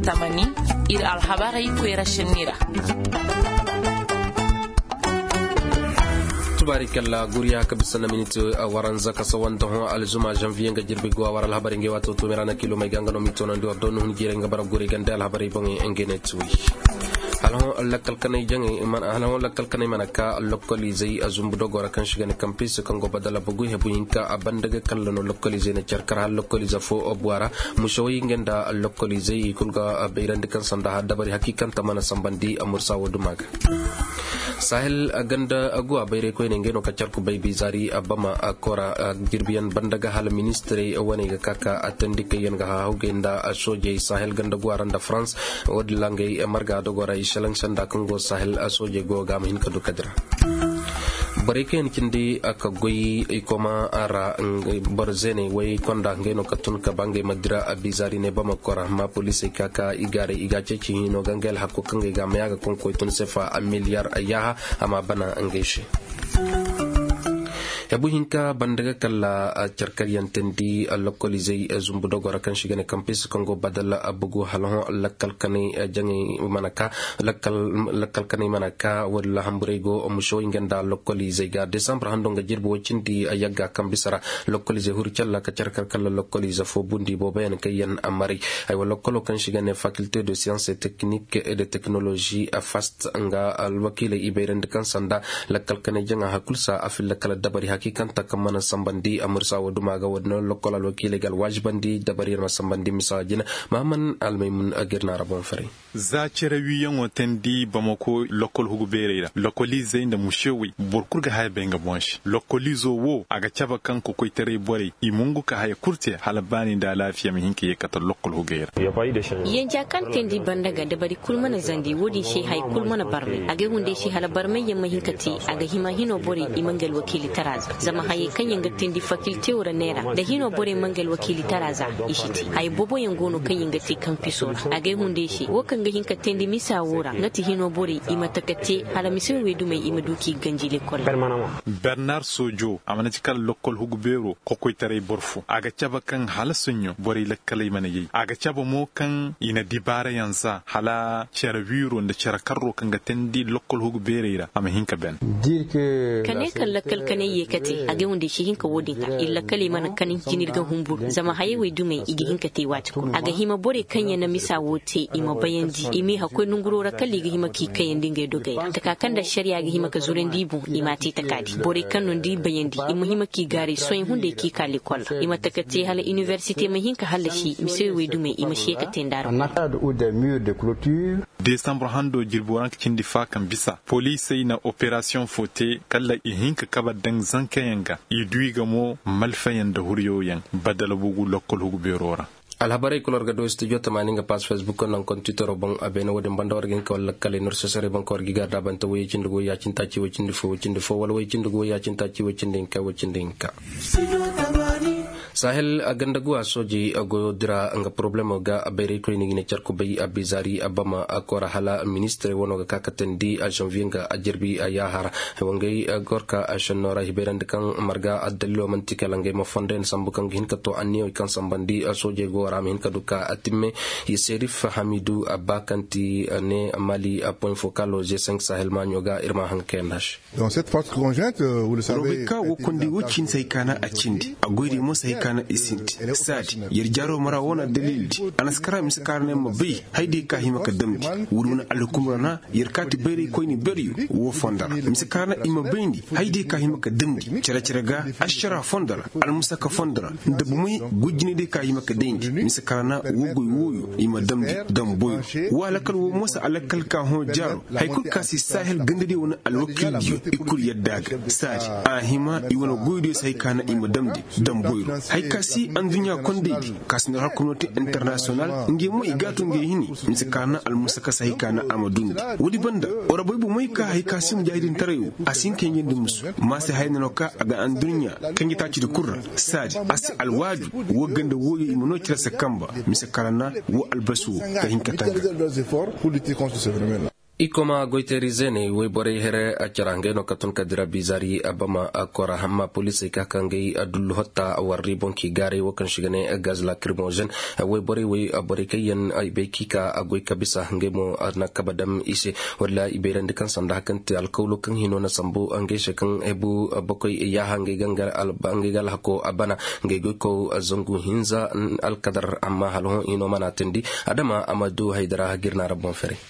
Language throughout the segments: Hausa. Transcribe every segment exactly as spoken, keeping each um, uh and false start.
samani ir alhabara ikwera shenira tubarikalla guriya kabisana minute waran zaka sawanta ho alzuma janvier nga jirbi go waral habari nge wato to merana kilo mai gangano mitono ndo don hun jire nga bara guri gande al habari bongi engene tuwi halon lakal kanay jangi man halon lakal kanay manaka localize azumbu dogora kan shigane campus kan go badala bugu hebu hinka abandaga kallano localize ne charkara localize fo obwara mushoyi ngenda localize kulga beirande kan sanda dabari hakikan tamana sambandi amursa wodumaga sahel aganda agua bayre ko ngeno ka charku bay bizari abama akora girbiyan bandaga hal ministre wani ga kaka atandi kayen ga hawgenda soje sahel ganda guaranda france wodlange marga dogora ishalang sanda kongo sahel soje go gam hin kadu kadra bareken kindi aka goyi ikoma ara barzene way konda ngeno katun ka bange madira abizari ne bama kora ma police kaka igare igache chino gangel hakko kange ga mayaga konko tun sefa a miliyar ayaha ama bana angeshi yabu hinka bandaga kala charkariyan tendi localize zumbu dogora kan shigane campus kongo badala abugo halon lakal kane jangi manaka lakal lakal kane manaka wala hamburego musho ingenda localize ga december handonga jirbo cindi ayaga kambisara localize hurchalla ka charkar kala localize fo bundi boben kayen amari ay wala lokolo kan shigane faculté de sciences et techniques et de technologie a fast nga alwakile iberend kan sanda lakal kane janga hakulsa afil lakal dabari kanta kamana sambandi amursa wadumaga wadno lokala wakile gal wajbandi dabarir masambandi misajina maman almaymun agirna rabon fari za cerawi yan wotendi bamako lokol hugubereira lokolize inda mushewi burkurga haya benga bonshi lokolizo wo aga chaba kanko koitere bore imungu ka haya kurte halabani da lafiya mihinki yekata lokol hugera yanja kantendi bandaga dabari kulmana zandi wodi shi hay kulmana barme aga hunde shi halabarme yamma hinkati aga hima hino bore imangal wakili taraza zama haye kanyen gattindi faculté ora nera da hino bore mangal wakili taraza ishiti hay bobo yangono kanyen gatti kampiso aga hunde shi wokan ga hinka tendi misa wora ngati hino bore imatakate hala misin wedu mai imaduki ganjile kol Bernard Sojo amanati kala lokol hugubero kokoy tare borfu aga chaba kan hala sunyo bore lakkale manayi aga chaba mo kan ina dibara yansa hala cherviro nda cherakarro kan gatendi lokol hugubereira ama hinka ben kane kan lakkal kane yekati aga wonde shi hinka wodinka illa kalimana kanin jinirga humbur zama haye wedu mai igi hinka te watu aga hima bore kanya na misa wote ima bayanji imi hakoi nungurora kalli ga hima ki kayan dinga dogai takakan da shari'a ga hima ka zuren dibu ima ti takadi bore kanun di bayandi ima hima ki gare soyin hunde ki kali kwal ima takate hala university mai hinka hala shi misai wedu mai ima shi ka tendaro December hando jirboran kindi fa kan bisa police na operation fote kala i hinka kaba dan zankayanga i duiga mo malfayan da huryoyan badala bugu lokol hugu berora alhabarai kulor ga do studio tamani nga pas facebook nan kon twitter bon abena wodin bandawar gen ko lakkale nur sesere bon ko giga da banta woyi cindugo ya cinta ci woyi cindu fo cindu fo wala woyi cindugo ya cinta ci woyi cindin ka woyi cindin ka sahel aganda gua soji ago dira nga problema ga abere ko ni ne charko bay abizari abama akora hala ministre wono ga kakatendi a janvier nga ajirbi ayahara wongay gorka ashanora hiberand kan marga adallo mantika langay mo fonden sambukan hin kato anniyo kan sambandi soje go ramin kaduka atimme yiserif hamidu abakanti ne mali a point focal au G cinq sahel manyoga irma hankenash dans cette force conjointe vous le savez ka wo kundi wucin sai kana a cindi agoiri mo sai kana isinti sadi yarjaro mara wona dalildi anaskara miskarne mo bi haydi ka himaka damdi wuruna alkumrana yarkati beri koyni beriyu wo fondara miskarna ima bindi haydi ka himaka damdi cere cere ga ashara fondara almusaka fondara ndabumui gujini de ka himaka dendi miskarna wogoy woyo ima damdi damboy wala kal wo mosa alakal ka ho jaro haykul kasi sahel gandade wona alwakil ikul yaddaga sadi ahima iwana goyde sai kana ima damdi damboy haykasi an dunya konde kasna communauté international ngemu igato ngehini miskarna almusaka sai kana amadun wodi banda ora boy bu moy ka haykasi mujahidin tarayo asin kenyen dumus ma sai haynano ka aga an dunya kangi taci kurra sadi as alwaju wo ganda woyo imono kira sakamba miskarna wo albasu ka hinkata pour lutter contre ce phénomène. ikoma goiterizene we bore here acharange no katun kadira bizari abama akora hamma police ka kangai adul hotta warri bonki gare wakan shigane gaz lacrimogene we bore we bore kayan ay bekika agoy kabisa ngemo arna kabadam ise walla iberan kan sanda kan te alkawlo kan hino na sambu ange shekan ebu bokoy ya hange gangar albange gal hako abana nge ko azongu hinza alkadar amma halon ino manatendi adama amadu haidara girna rabon fere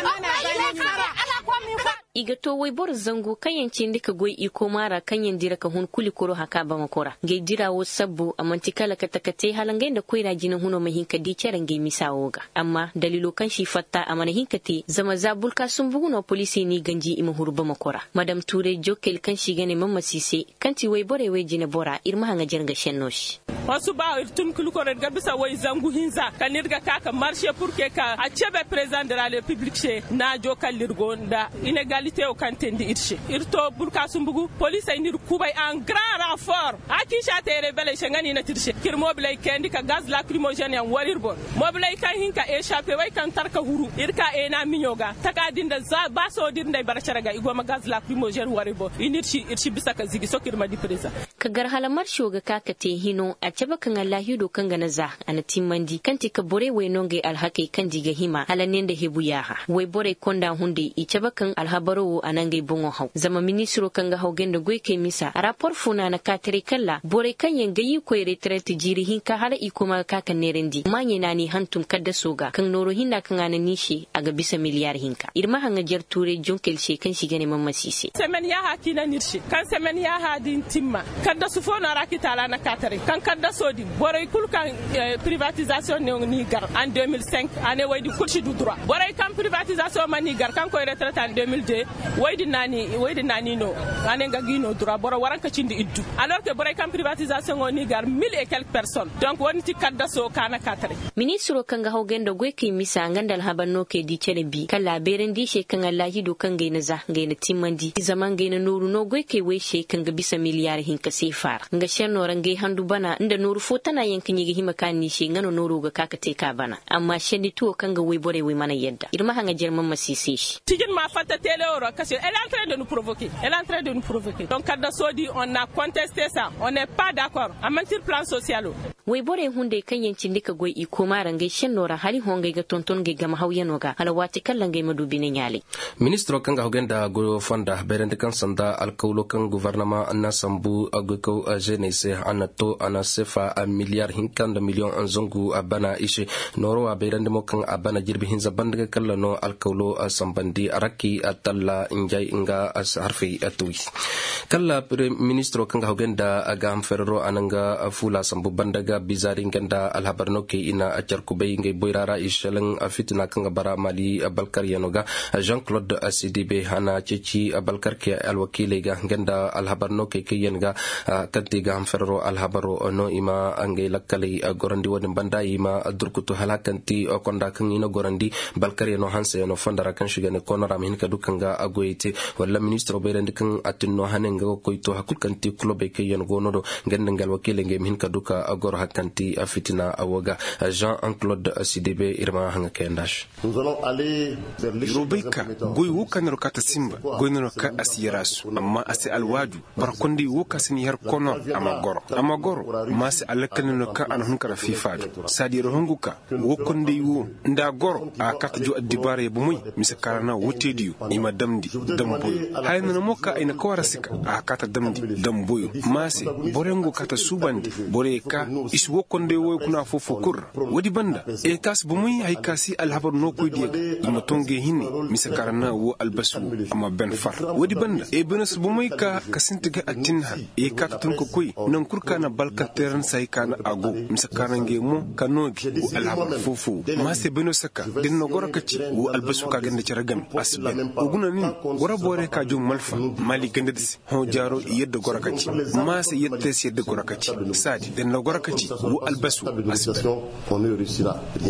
iga to wai bor zango kanyan cindi ka goy iko mara kanyan dira ka hun kuli koro haka ba makora ge dira wo sabbu amanti kala ka takate halangai da koira jina huno mahin ka di charan ge misawoga amma dalilo kan shi fatta amana hinkati zama zabul ka sun buguno police ni ganji ima hurba makora madam ture jokel kan shi gane mamma sise kanti wai bore wai jina bora irma hanga jarga shennosh wasu ba tun kuli koro ga bisa wai zangu hinza kanirga kaka marché pour que ka a chebe président de la république che na jokal lirgo da inegali o kantendi irche irto burka sumbugu police ay nir kubay en grand renfort aki chate rebelle shangani na tirche kir mobile kendi ka gaz lacrymogène en warirbo mobile kan hinka échappé way kan tarka huru irka e na minyoga taka dinda za baso dinda baracharaga igoma gaz lacrymogène warirbo inirchi irchi bisaka zigi sokir ma di presa ka gar halamar shoga kakate hino a caba kan Allah do kan ganaza ana timmandi kanti ka bore we nonge alhaqi kan diga hima halanen da hebu yaha we bore konda hunde i caba kan alhabaro anangai bongo hau zama ministro kanga haugenda goike misa rapport funa na katri kala bore kanyen gayi ko retraite jiri hinka hala ikoma kaka nerendi manye nani hantum kadda soga kan noro hinna kan ana nishi aga bisa miliyar hinka irma hanga jarture jonkel she kan shigane mamma sise semen ya hakina nirshi kan semen ya hadin timma kadda sufona rakitala na katri kan kadda sodi bore kul kan privatisation ne ni gar en deux mille cinq ane waydi kulshi du droit bore kan privatisation mani gar kan ko retraite en deux mille deux waydi nani waydi nani no ane ngagino droit boro waranka cindi iddu alors que boro kam privatisation on ni gar mille et quelques personnes donc wonti kadda so kana katare ministro kanga hawgendo goyke misa ngandal habanno ke di celebi kala berendi she kanga lahi do kanga na za ngaina timmandi zaman ngaina nuru no goyke we she kanga bisa miliyar hinka sefar nga shenno range handu bana inda nuru fotana yankin yigi himakani she ngano nuru ga kakate ka bana amma shendi tuo kanga we bore we mana yedda irma hanga jerman masisi shi tigin ma fatta tele oro kasi elle est en train de nous provoquer elle est en train de nous provoquer donc kada sodi on a contesté ça on n'est pas d'accord à mentir plan social we bore hunde kan yancin dika goy iko maran gai shennora hali hongai ga tonton gai gama hawyano ga halawati kallan gai madubi ne nyale ministro kan ga hogenda go fonda berende kan sanda alkawlo kan gouvernement anna sambu agko ajenese anato ana sefa a milliard hinkan da million an zongu abana ishe noro a berende mo kan abana jirbi hinza bandaga kallano alkawlo sambandi araki atalla injai inga as harfi atui kala ministro kan ga hogenda agam ferro ananga fula sambu bandaga bizari nganda alhabarno ke ina ajar kubay ngay boyrara ishalang fitna kan bara mali balkar yanoga Jean-Claude Asidibe hana ceci balkar ke alwakile ga nganda alhabarno ke kiyanga kantiga ferro alhabaro no ima angay lakkali gorandi woni banda ima durkutu halakanti konda kan ina gorandi balkar yano hanse no fondara kan shigane konora min ka dukanga agoyite walla ministro berendi kan atinno hanenga koyto hakulkanti klobe ke yan gonodo nganda ngal wakile ngay min ka duka agor kanti afitina awoga Jean-Claude Asidibe irma hanga kendash nous allons aller vers les Rubaika goy wukan rokata simba goy noka asirasu amma asi alwaju barkondi wuka sin yar kono amagoro amagoro mas alakan noka an hunkara fifadu sadi rohunguka wukondi wu nda goro akata ju adibare bumuy misakarana wutediyu ima damdi damboy hayna moka ina kawarasika akata damdi damboy masi borengo kata subandi boreka is wokonde woy kuna fofo kur wadi banda e kas bumuy hay kasi alhabar no koy diega ima tonge hinne misakarana wo albasu ama ben far wadi banda e benes bumuy ka kasintiga atinha e kakatun ko koy nan kurkana balka teran sai kana ago misakarange mo kanogi wo alhabar fofo mase benosaka den no gorakaci wo albasu ka ganda caragam asben uguna nin gora bore ka jom malfa mali gandadis ho jaro yeddo gorakaci mase yedde yedde gorakaci sadi den no gorakaci wo albasu on ne réussira rien.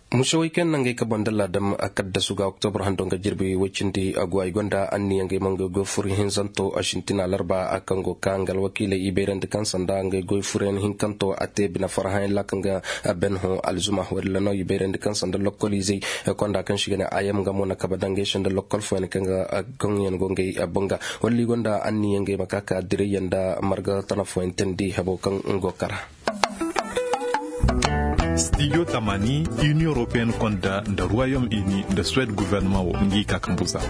mushawai ken nangai ka bandala dam akadda suga oktober handonga jirbi wacindi agwai gonda anni ngai mango go furi hinzanto ashintina larba akango kangal wakile iberende kan sanda ngai go furen hinkanto ate bina farhain lakanga benho alzuma wala no iberende kan sanda lokolize konda kan shigana ayam gamona kabadange shanda lokol fo en kanga gongen gongai abonga walli gonda anni ngai makaka dire yanda marga tana fo entendi habo kan ngokara. Studio Tamani, Union Européenne konda da Royaume-Uni da Suède gouvernement wo ngi kakambuza.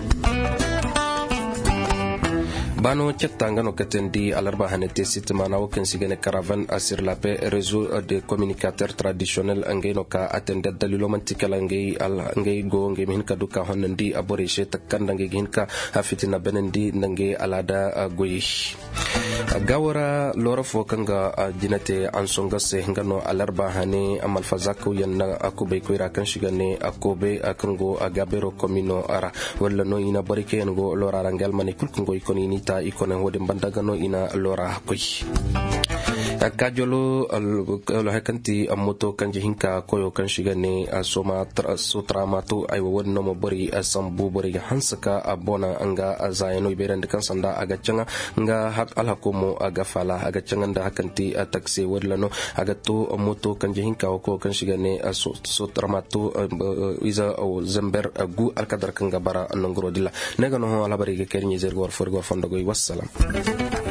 Bano Chetangano Katendi Alarba Hanete Sitemana Okensigene Caravan sur la paix réseau de communicateurs traditionnels Angenoka attendait Dalilomantika Langay Al Angay Go Ngeminka Duka Honendi Aborishe Takandange Ginka Afitina Benendi Nange Alada Goyi Gawara Lora Fokanga Dinate Ansonga Sehangano Alarba Hane Amalfazako Yana Akube Kuira Kanshigane Akobe Akango Agabero Komino Ara Wella no ina Borike Ngo Lora Rangal Manikulkungo Ikonini ikone wode bandagano ina lora koy akajolo lo hakanti amoto kanje hinka koyo kanshigane asoma sutramatu ay wonno mo bori asambu bori hansaka abona anga azayano iberande kansanda agachanga nga hak alhakumo agafala agachanga nda hakanti taxi wodlano agato amoto kanje hinka ko kanshigane sutramatu iza o zember gu alkadar kanga bara nangro dilla negano ala bari ke kenyi zergor forgo fondogo wassalam.